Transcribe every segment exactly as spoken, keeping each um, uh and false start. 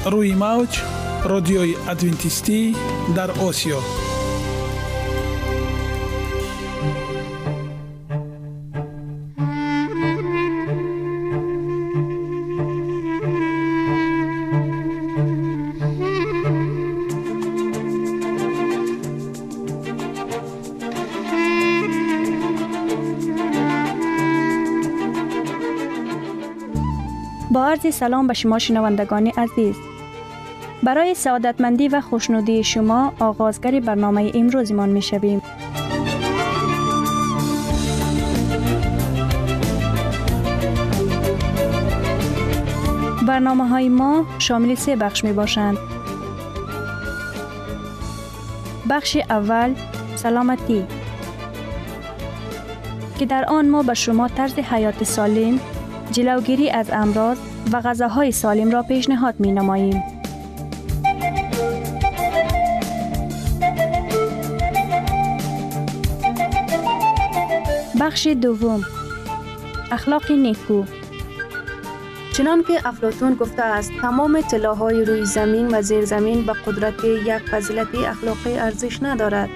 روی موج رادیوی ادوینتیستی در آسیا. با عرض سلام به شما شنوندگان عزیز. برای سعادتمندی و خوشنودی شما آغازگر برنامه امروزمان می شویم. برنامه های ما شامل سه بخش می باشند. بخش اول سلامتی که در آن ما به شما طرز حیات سالم، جلوگیری از امراض و غذاهای سالم را پیشنهاد می نماییم. بخش دوم اخلاق نیکو. چنان که افلاطون گفته است تمام طلاهای روی زمین و زیر زمین به قدرت یک فضیلت اخلاقی ارزش ندارد.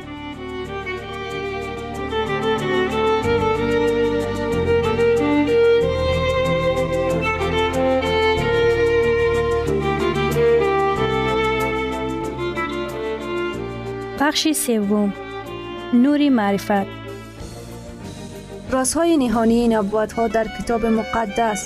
بخش سوم نور معرفت. رازهای نهانی نبوت‌ها در کتاب مقدس.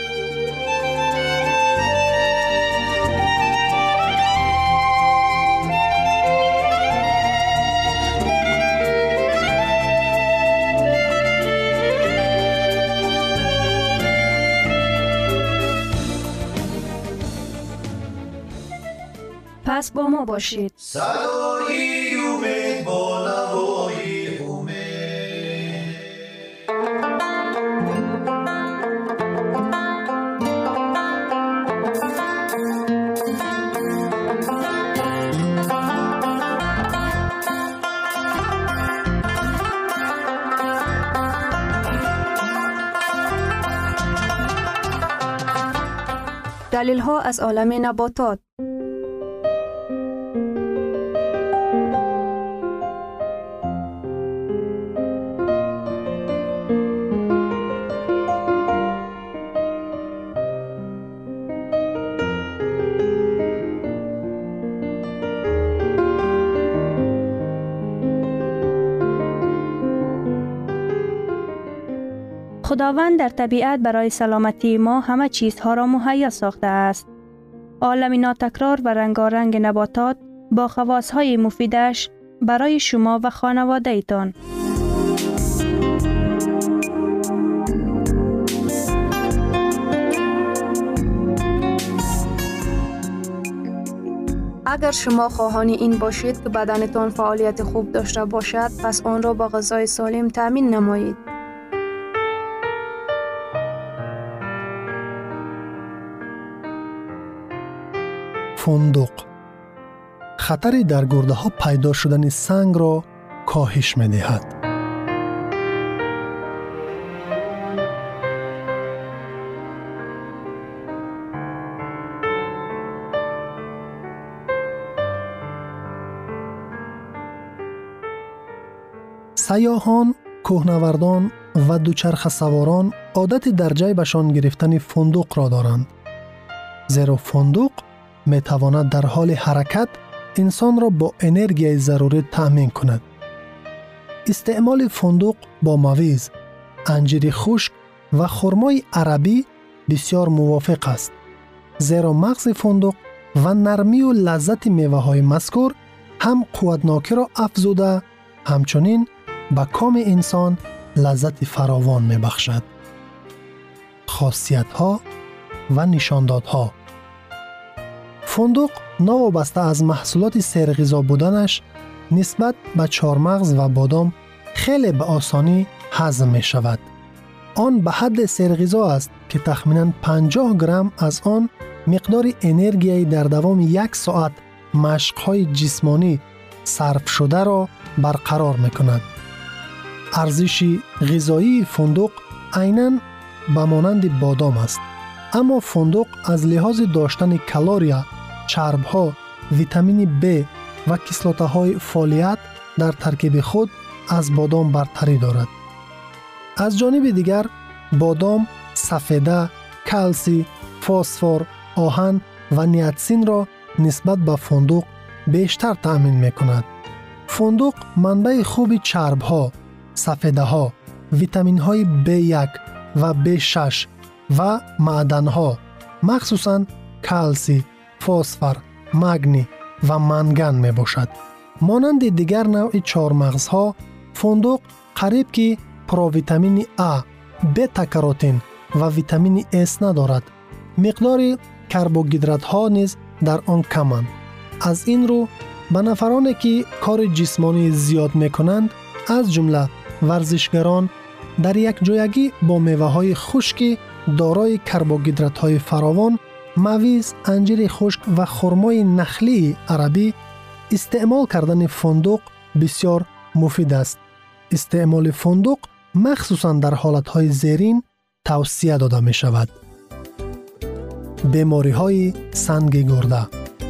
پس با ما باشید. صدای امید با نوای امید. دلیل ها از عالم نباتات. خداوند در طبیعت برای سلامتی ما همه چیزها را مهیا ساخته است. عالم ناتکرار و رنگارنگ نباتات با خواصهای مفیدش برای شما و خانواده ایتان. اگر شما خواهان این باشید که بدنتان فعالیت خوب داشته باشد، پس آن را با غذای سالم تامین نمایید. فندق خطری در گرده ها پیدا شدن سنگ را کاهش می دهد. سیاحان، کوهنوردان و دوچرخه سواران عادت در جیبشان گرفتن فندق را دارند. زیرا فندق می تواند در حال حرکت انسان را با انرژی ضروری تأمین کند. استعمال فندق با مویز، انجیر خشک و خرمای عربی بسیار موافق است. زیرا مغز فندق و نرمی و لذت میوه های مذکور هم قوتناکی را افزوده، همچنین به کام انسان لذت فراوان می بخشد. خاصیت ها و نشانداد ها. فندق نوابسته از محصولات سرغذا بودنش نسبت به چهارمغز و بادام خیلی به آسانی هضم می شود. آن به حد سرغذا است که تخمیناً پنجاه گرم از آن مقدار انرژی در دوام یک ساعت مشق‌های جسمانی صرف شده را برقرار می کند. ارزش غذایی فندق عیناً به مانند بادام است، اما فندق از لحاظ داشتن کالری چرب‌ها، ویتامین B و کیسلوته‌های فولیات در ترکیب خود از بادام برتری دارد. از جانب دیگر بادام سفیده، کلسی، فسفر، آهن و نیاتسین را نسبت به فندق بیشتر تأمین می‌کند. فندق منبع خوبی چرب‌ها، سفیده‌ها، ویتامین‌های بی یک و بی شش و معدن‌ها، مخصوصاً کلسی، فسفر، مگنی و منگن میباشد. مانند دیگر نوع چهارمغزها، فندق قریب که پروویتامین A، بتا کاروتین و ویتامین S ندارد. مقدار کربوهیدرات‌ها نیز در آن کمند. از این رو به نفرانی که کار جسمانی زیاد میکنند، از جمله ورزشگران، در یک جایگی با میوه‌های خشک دارای کربوهیدرات‌های فراوان، مویز، انجیر خشک و خرمای نخلی عربی استعمال کردن فندق بسیار مفید است. استعمال فندق مخصوصاً در حالتهای زیرین توصیه داده می شود. بیماری‌های سنگ گرده.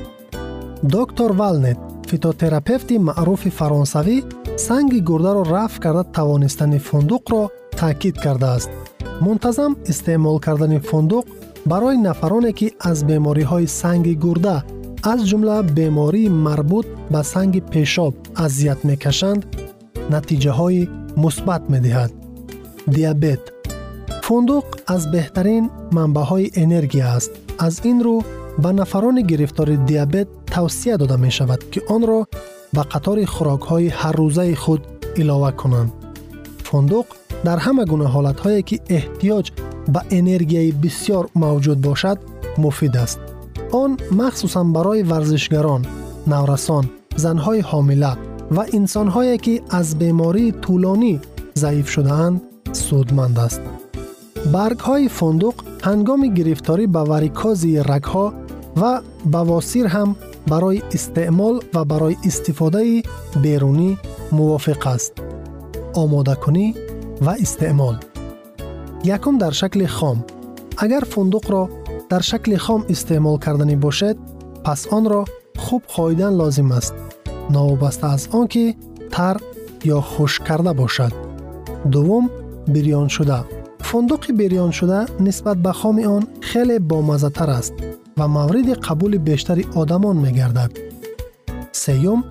دکتر والنت، فیتوتراپیوت معروف فرانسوی، سنگ گرده را رفع کرده توانستن فندق را تاکید کرده است. منتظم استعمال کردن فندق برای نفرانی که از بیماری‌های سنگ گرده از جمله بیماری مربوط به سنگ پیشاب اذیت می‌کشند، نتیجه‌های مثبت می‌دهد. دیابت. فندق از بهترین منبع‌های انرژی است. از این رو به نفران گرفتار دیابت توصیه داده می‌شود که آن را به قطار خوراک‌های هر روزه خود علاوه کنند. فندق در همه گونه حالت‌هایی که احتیاج به انرژی بسیار موجود باشد مفید است. آن مخصوصاً برای ورزشگران، نورسان، زن‌های حامله و انسان‌هایی که از بیماری طولانی ضعیف شده‌اند سودمند است. برگ‌های فندق هنگام گرفتاری به واریکوز رگ‌ها و بواسیر هم برای استعمال و برای استفاده بیرونی موافق است. آماده کنی و استعمال. یکم در شکل خام. اگر فندق را در شکل خام استعمال کردنی باشد، پس آن را خوب خاییدن لازم است، نوابسته از آن که تر یا خشک کرده باشد. دوم، بریان شده. فندق بریان شده نسبت به خام آن خیلی بامزه تر است و مورد قبول بیشتری آدمان می گردد. سیوم،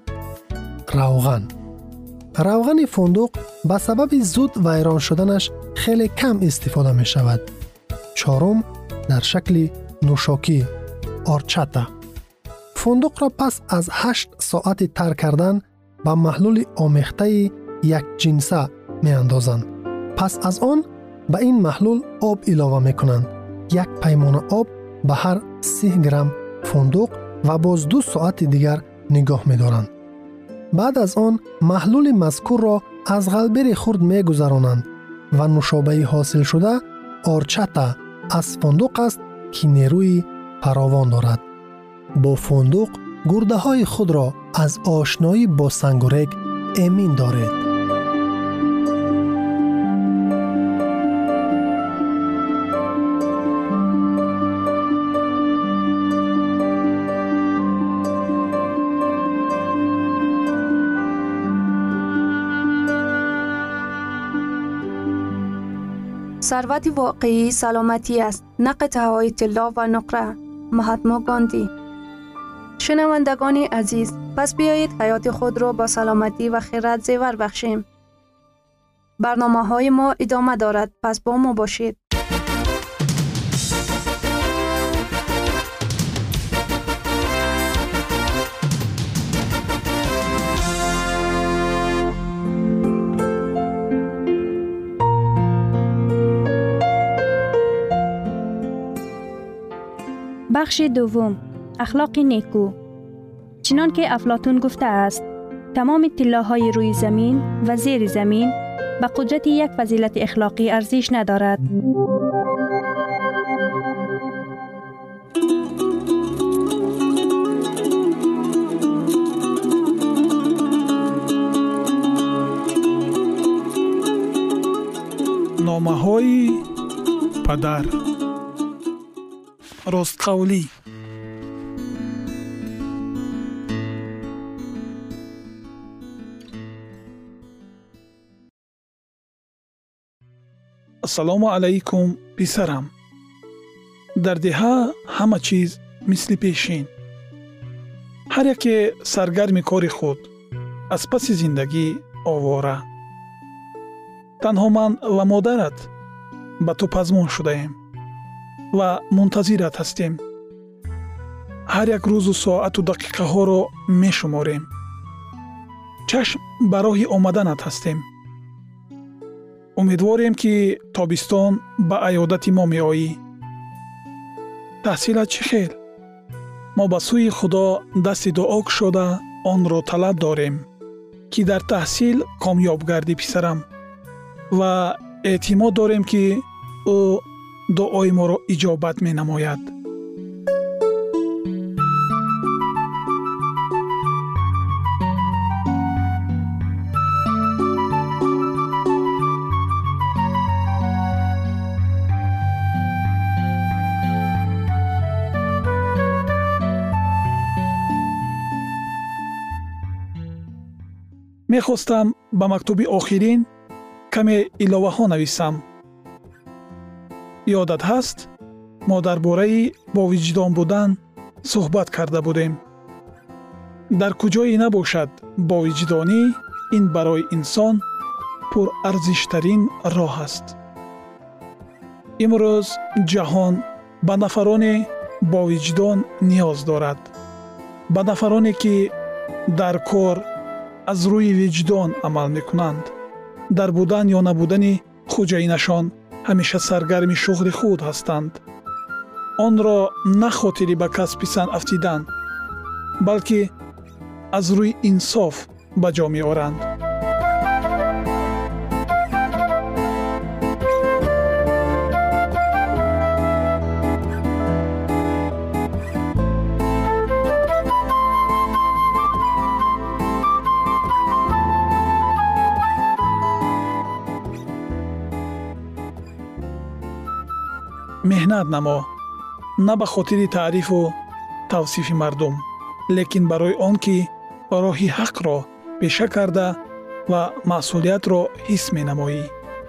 روغن. روغن فندق به سبب زود ویران شدنش خیلی کم استفاده می شود. چهارم، در شکل نوشاکی، آرچاتا. فندق را پس از هشت ساعت تر کردن به محلول آمیخته یک جنسه می اندازند. پس از آن به این محلول آب علاوه می کنند. یک پیمانه آب به هر سی گرم فندق و باز دو ساعت دیگر نگاه می دارند. بعد از آن محلول مذکور را از غلبیر خرد می گذرانند و نوشابه حاصل شده آرچاتا از فندق است که نیروی فراوان دارد. با فندق گرده های خود را از آشنایی با سنگ و ریگ امین دارید. ثروت واقعی سلامتی است، نه قطعه‌های طلا و نقره. مهاتما گاندی. شنوندگان عزیز، پس بیایید حیات خود را با سلامتی و خیرات زیور بخشیم. برنامه‌های ما ادامه دارد، پس با ما باشید. بخش دوم، اخلاق نیکو. چنان که افلاطون گفته است، تمام طلاهای روی زمین و زیر زمین به قدرت یک فضیلت اخلاقی ارزش ندارد. نامه‌های پدر. راستقولی. ассалому алайкум писарам. дар деҳа ҳама чиз мисли пешин. ҳар яке саргарми кори худ, аз паси зиндагӣ овора. танҳо ман ва модарат ба ту пазмон шудаем ва мунтазират ҳастем. ҳар як рӯзу соату дақиқаҳоро мешуморем. чашм ба роҳи омаданат ҳастем. умедворем ки тобистон ба аёдати мо меоӣ. таҳсилат чӣ хел? мо ба сӯи худо дасти дуо кушода онро талаб дорем, ки дар таҳсил комёб гардӣ писарам, ва эътимод дорем ки ӯ дуои моро иҷобат менамояд. мехостам ба мактуби охирин каме иловаҳо нависам. ёдат ҳаст, мо дар бораи бовиҷдон будан суҳбат карда будем. дар куҷое набошад бовиҷдонӣ, ин барои инсон пурарзиштарин роҳ аст. имрӯз ҷаҳон ба нафарони бовиҷдон ниёз дорад. ба нафароне ки дар кор аз рӯи виҷдон амал мекунанд. дар будан ё набудани хуҷаинашон ҳамеша саргарми шуғли худ ҳастанд. онро на хотири ба касби сан афтидан, балки аз рӯи инсоф ба ҷо меоранд. меҳнат намо, на ба хотири таърифу тавсифи мардум, лекин барои он ки роҳи ҳақро пеша карда ва масъулиятро ҳис менамоӣ.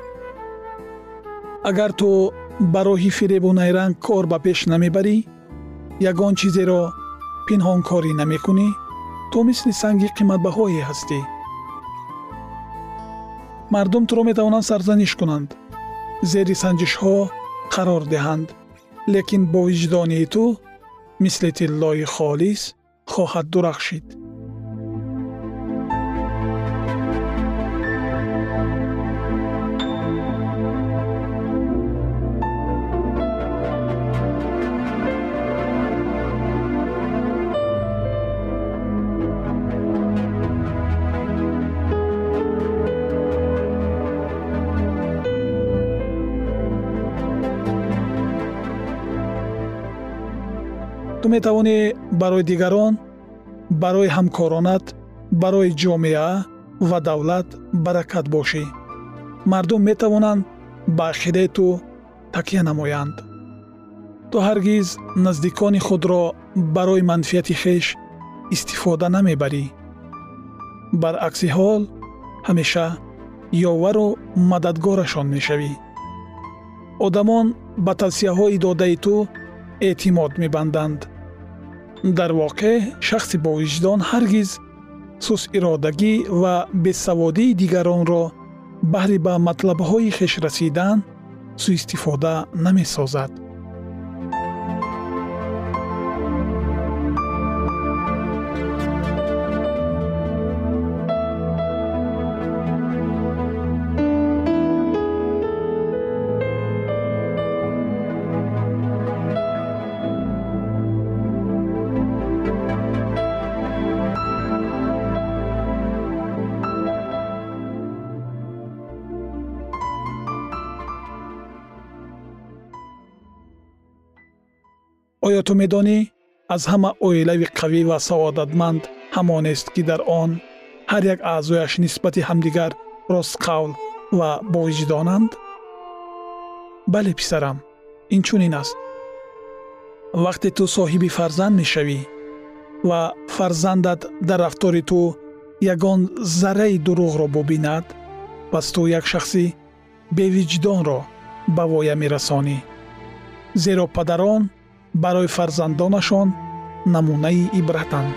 агар ту ба роҳи фиребу найранг кор ба пеш намебарӣ, ягон чизеро пинҳонкорӣ намекунӣ, ту мисли санги қиматбаҳое ҳастӣ. мардум туро метавонанд сарзаниш кунанд, зери санҷишҳо қарор диҳанд, лекин бо виҷдони ту мисли тиллои холис хоҳад дурахшид. ту метавонӣ барои дигарон, барои ҳамкоронат, барои ҷомеа ва давлат баракат бошӣ. мардум метавонанд ба ақидаи ту такя намоянд. ту ҳаргиз наздикони худро барои манфиати хеш истифода намебарӣ. баръакси ҳол, ҳамеша ёвару мададгорашон мешавӣ. одамон ба тавсияҳои додаи ту эътимод мебанданд. дар воқеъ шахси бовиҷдон ҳаргиз сусъиродагӣ ва бесаводии дигаронро баҳри ба матлабҳои хеш расидан сӯистифода намесозад. оё ту медонӣ, аз ҳама оилави қавӣ ва саодатманд ҳамонест, ки дар он ҳар як аъзояш нисбати ҳамдигар ростқавл ва бовиҷдонанд? бале писарам, инчунин аст. вақте ту соҳиби фарзанд мешавӣ ва фарзандат дар рафтори ту ягон зарраи дурӯғро бубинад, пас ту як шахси бевиҷдонро ба воя мерасонӣ. зеро падарон барои фарзандонашон намунаи ибратанд.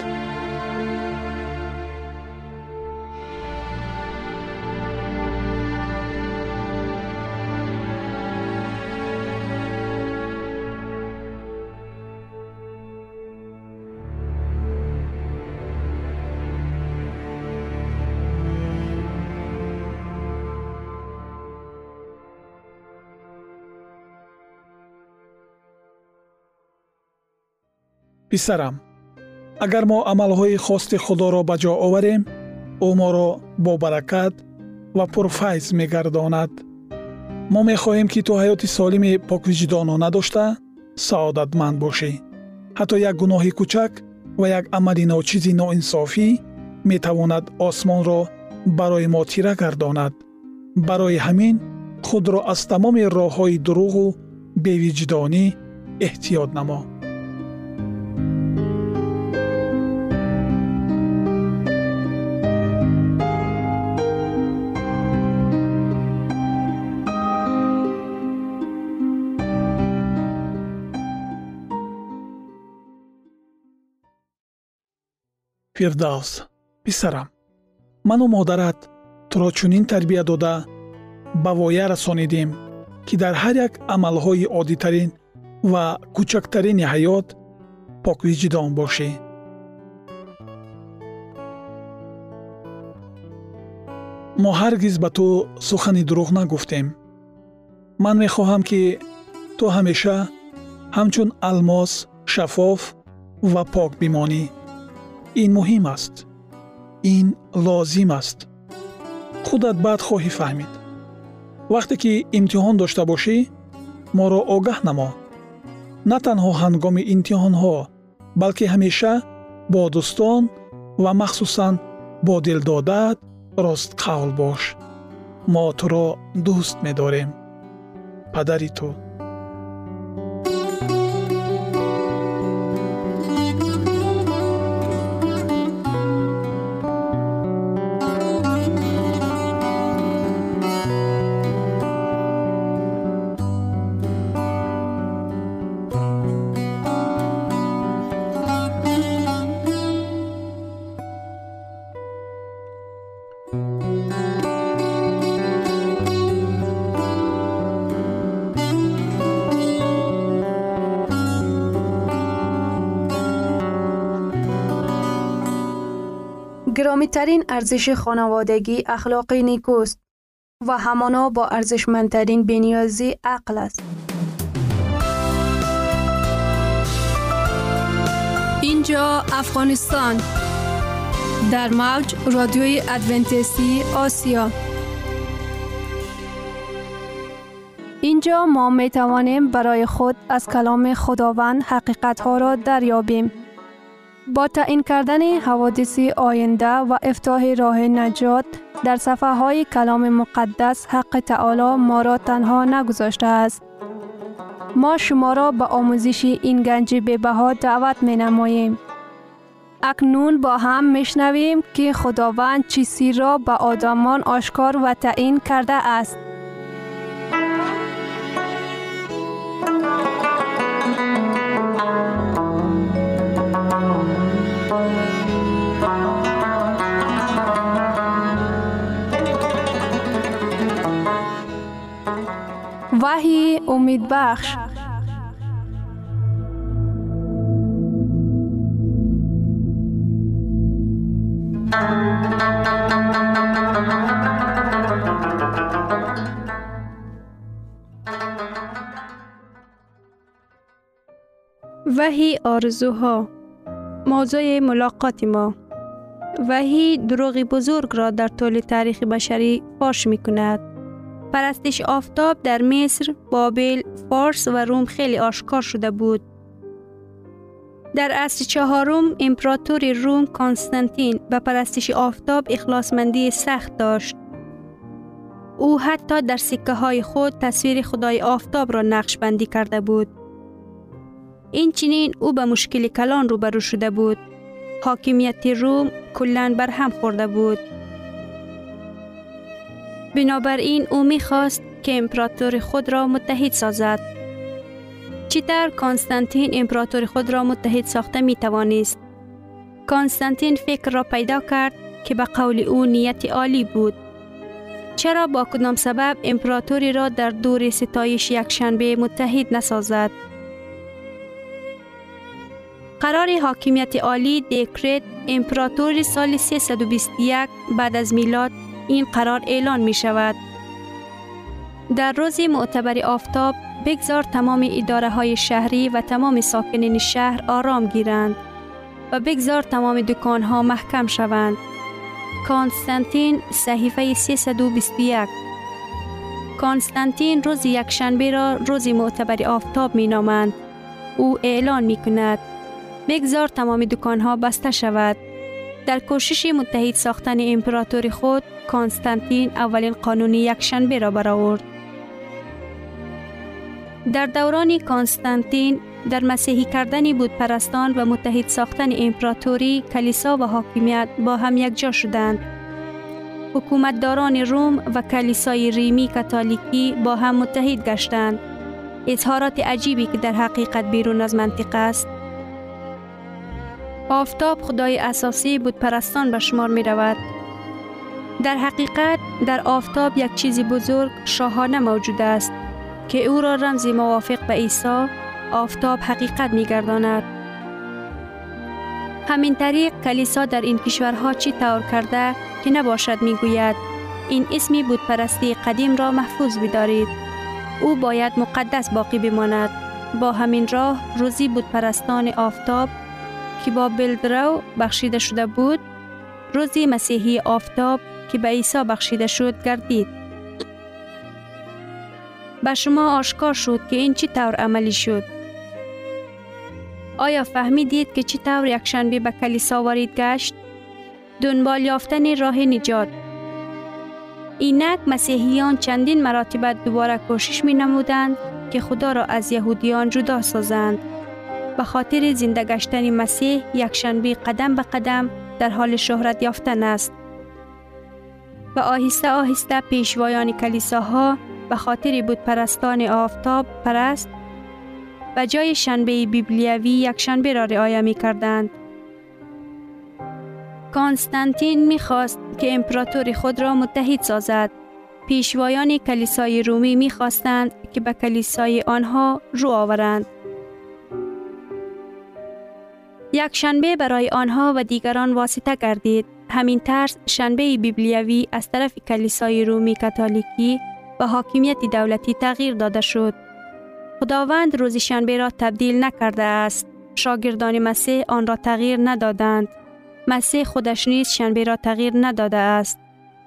писарам, агар мо амалҳои хости худоро ба ҷо оварем, ӯ моро бобаракат ва пурфайз мегардонад. мо мехоҳем ки ту ҳаёти солими поквиҷдонона дошта саодатманд бошӣ. ҳатто як гуноҳи кӯчак ва як амали ночизи ноинсофӣ метавонад осмонро барои мо тира гардонад. барои ҳамин худро аз тамоми роҳҳои дуруғу бевиҷдонӣ эҳтиёт намо. фирдавс, писарам, ману модарат туро чунин тарбия дода ба воя расонидем, ки дар ҳар як амалҳои оддитарин ва кӯчактарини ҳаёт поквиҷдон бошӣ. мо ҳаргиз ба ту сухани дурӯғ нагуфтем. ман мехоҳам ки ту ҳамеша ҳамчун алмос шаффоф ва пок бимонӣ. ин муҳим аст. ин лозим аст. худат баъд хоҳӣ фаҳмид. вақте ки имтиҳон дошта бошӣ, моро огаҳ намо. на танҳо ҳангоми имтиҳонҳо, балки ҳамеша бо дӯстон ва махсусан бо дилдодаат ростқавл бош. мо туро дӯст медорем. падари ту. گرامی‌ترین ارزش خانوادگی اخلاق نیکوست و همانا با ارزشمندترین بی‌نیازی عقل است. اینجا افغانستان در موج رادیوی ادونتیستی آسیا. اینجا ما می توانیم برای خود از کلام خداوند حقیقت‌ها را دریابیم. با تعیین کردن حوادث آینده و افتتاح راه نجات در صفحه‌های کلام مقدس، حق تعالی ما را تنها نگذاشته است. ما شما را به آموزش این گنج بی‌بها دعوت می‌نماییم. اکنون با هم می‌شنویم که خداوند چیزی را به آدمان آشکار و تعیین کرده است. وحی امید بخش. وحی آرزوها. موضوع ملاقات ما. وحی دروغ بزرگ را در طول تاریخ بشری فاش می کند. پرستش آفتاب در مصر، بابل، فارس و روم خیلی آشکار شده بود. در عصر چهارم امپراتور روم کنستانتین به پرستش آفتاب اخلاصمندی سخت داشت. او حتی در سکه های خود تصویر خدای آفتاب را نقش بندی کرده بود. این چنین او به مشکل کلان روبرو شده بود. حاکمیت روم کلاً بر هم خورده بود. بنابراین او می‌خواست که امپراتور خود را متحد سازد. چطور کانستانتین امپراتور خود را متحد ساخته می توانست؟ کانستانتین فکر را پیدا کرد که به قول او نیت عالی بود. چرا با کدام سبب امپراتوری را در دور ستایش یکشنبه متحد نسازد؟ قرار حاکمیت عالی دکرت امپراتور سال سیصد و بیست و یک بعد از میلاد این قرار اعلان می شود. در روز معتبر آفتاب بگذار تمام اداره های شهری و تمام ساکنین شهر آرام گیرند و بگذار تمام دکان ها محکم شوند. کانستانتین صحیفه سیصد و بیست و یک. کانستانتین روز یکشنبه را روز معتبر آفتاب می نامند. او اعلان می کند بگذار تمام دکان ها بسته شود. در کوشش متحد ساختن امپراتوری خود، کانستانتین اولین قانون یکشنبه را برآورد. در دوران کانستانتین در مسیحی کردن بت پرستان و متحد ساختن امپراتوری، کلیسا و حاکمیت با هم یکجا شدند. حکومتداران روم و کلیسای ریمی کاتولیکی با هم متحد گشتند. اظهارات عجیبی که در حقیقت بیرون از منطق است. آفتاب خدای اساسی بت پرستان به شمار می رود. در حقیقت در آفتاب یک چیز بزرگ شاهانه موجود است که او را رمزی موافق به عیسی، آفتاب حقیقت می گرداند. همین طریق کلیسا در این کشورها چی طور کرده که نباشد می گوید این اسمی بت پرستی قدیم را محفوظ بدارید. او باید مقدس باقی بماند. با همین راه روزی بت پرستان آفتاب که با بلدرو بخشیده شده بود، روزی مسیحی آفتاب که به عیسی بخشیده شد گردید. به شما آشکار شد که این چی طور عملی شد؟ آیا فهمیدید که چی طور یکشنبه به کلیسا وارد گشت؟ دنبال یافتن راه نجات. اینک مسیحیان چندین مراتب دوباره کوشش می نمودند که خدا را از یهودیان جدا سازند. به خاطر زنده گشتن مسیح، یکشنبه قدم به قدم در حال شهرت یافتن است. و آهسته آهسته پیشوایان کلیساها به خاطر بت پرستان آفتاب پرست و جای شنبه بیبلیوی یکشنبه را رعایت می کردند. کانستانتین می خواست که امپراتوری خود را متحد سازد. پیشوایان کلیسای رومی می خواستند که به کلیسای آنها رو آورند. یک شنبه برای آنها و دیگران واسطه گردید. همین طرز شنبه بیبلیوی از طرف کلیسای رومی کاتولیکی و حاکمیت دولتی تغییر داده شد. خداوند روز شنبه را تبدیل نکرده است. شاگردان مسیح آن را تغییر ندادند. مسیح خودش نیز شنبه را تغییر نداده است.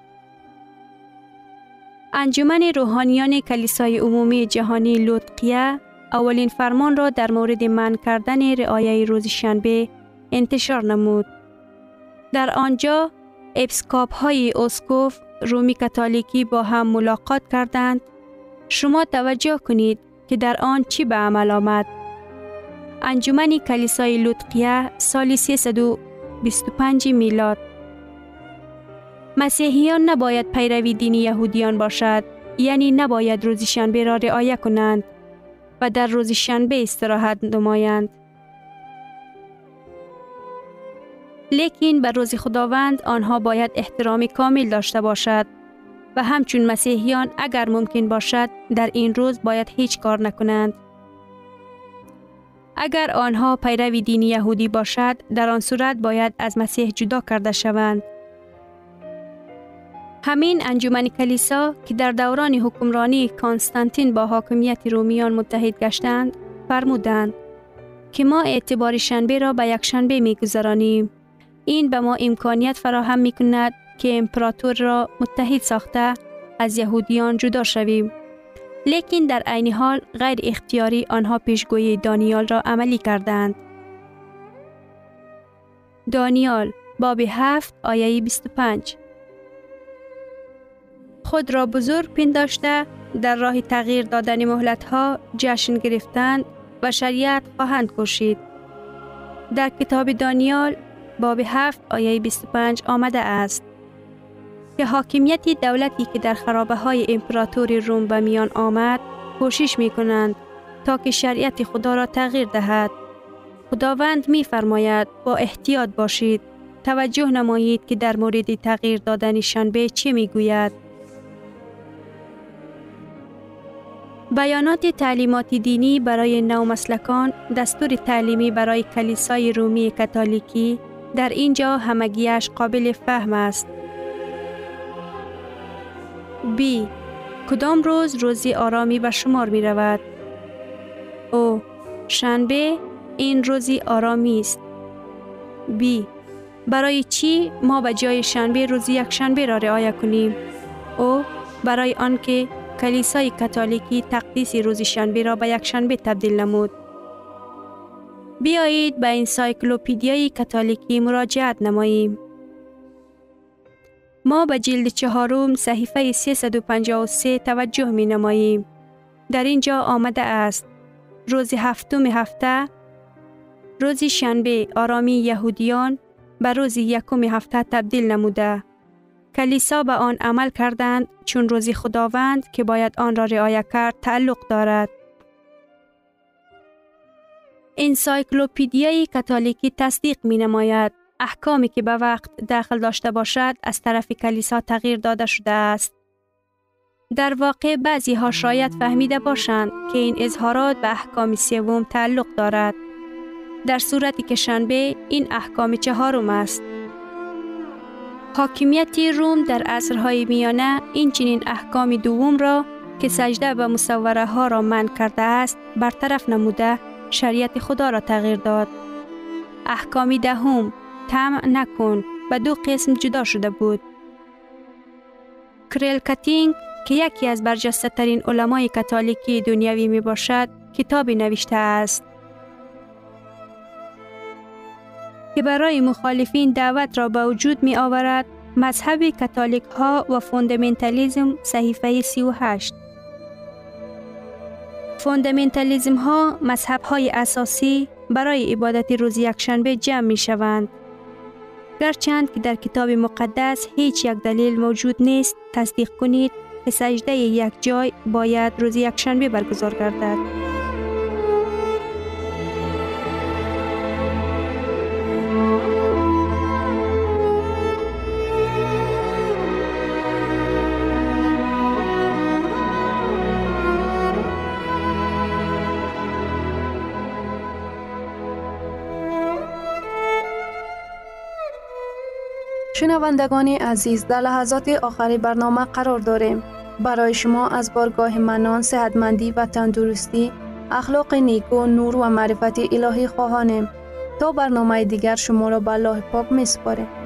انجمن روحانیان کلیسای عمومی جهانی لودقیه اولین فرمان را در مورد منع کردن رعایت روز شنبه انتشار نمود. در آنجا اپیسکوپ های اسقف رومی کاتولیکی با هم ملاقات کردند. شما توجه کنید که در آن چی به عمل آمد. انجمن کلیسای لودقیه سال سیصد و بیست و پنج میلاد. مسیحیان نباید پیروی دین یهودیان باشد، یعنی نباید روز شنبه را رعایت کنند و در روز شنبه استراحت نمایند. لیکن به روز خداوند آنها باید احترام کامل داشته باشد و همچون مسیحیان اگر ممکن باشد در این روز باید هیچ کار نکنند. اگر آنها پیروی دین یهودی باشد در آن صورت باید از مسیح جدا کرده شوند. همین انجمن کلیسا که در دوران حکمرانی کانستانتین با حاکمیت رومیان متحد گشتند فرمودند که ما اعتبار شنبه را به یک شنبه می گذرانیم. این به ما امکانیت فراهم می کند که امپراتور را متحد ساخته از یهودیان جدا شویم. لیکن در عین حال غیر اختیاری آنها پیشگویی دانیال را عملی کردند. دانیال باب هفت آیه بیست و پنج. خود را بزرگ پنداشته در راه تغییر دادن مهلت‌ها جشن گرفتند و شریعت خواهند کوشید. در کتاب دانیال باب هفت آیه بیست و پنج آمده است: که حاکمیت دولتی که در خرابه های امپراتوری روم به میان آمد کوشش می کنند تا که شریعت خدا را تغییر دهد. خداوند می فرماید با احتیاط باشید، توجه نمایید که در مورد تغییر دادن شنبه چه می گوید. بیانات تعلیمات دینی برای نومسلکان، دستور تعلیمی برای کلیسای رومی کاتولیکی در اینجا همگیش قابل فهم است. بی. کدام روز روزی آرامی به شمار می رود؟ او. شنبه این روزی آرامی است. بی. برای چی ما به جای شنبه روزی یک شنبه را رعایت کنیم؟ او. برای آنکه کلیسای کاتولیکی تقدیس روز شنبه را به یک شنبه تبدیل نمود. بیایید به انسایکلوپدیای کاتولیکی مراجعت نماییم. ما به جلد چهارم صحیفه سیصد و پنجاه و سه توجه می نماییم. در اینجا آمده است: روز هفتم هفته، روز شنبه آرامی یهودیان به روز یکم هفته تبدیل نموده. کلیسا به آن عمل کردند چون روز خداوند که باید آن را رعایت کرد تعلق دارد. انسایکلوپدیای کاتولیکی تصدیق می نماید احکامی که به وقت داخل داشته باشد از طرف کلیسا تغییر داده شده است. در واقع بعضی ها شاید فهمیده باشند که این اظهارات به احکام سوم تعلق دارد، در صورتی که شنبه این احکام چهارم است. حاکمیت روم در عصرهای میانه این چنین احکام دوم را که سجده به مصوره ها را منع کرده است برطرف نموده شریعت خدا را تغییر داد. احکام دهم طمع نکن به دو قسم جدا شده بود. کریل کاتینگ که یکی از برجسته ترین علمای کاتولیکی دنیوی می باشد کتابی نوشته است که برای مخالفین دعوت را به وجود می آورد. مذهب کاتولیک ها و فوندامنتالیسم، صحیفه سی و هشت. فوندامنتالیسم ها مذهب های اساسی برای عبادت روز یکشنبه جمع می شوند. گرچند که در کتاب مقدس هیچ یک دلیل موجود نیست تصدیق کنید که سجده یک جای باید روز یکشنبه برگزار گردد. شنوندگان عزیز، در لحظات آخری برنامه قرار داریم. برای شما از بارگاه منان، صحتمندی و تندرستی، اخلاق نیکو، نور و معرفت الهی خواهانیم. تا برنامه دیگر شما را به الله پاک می‌سپاریم.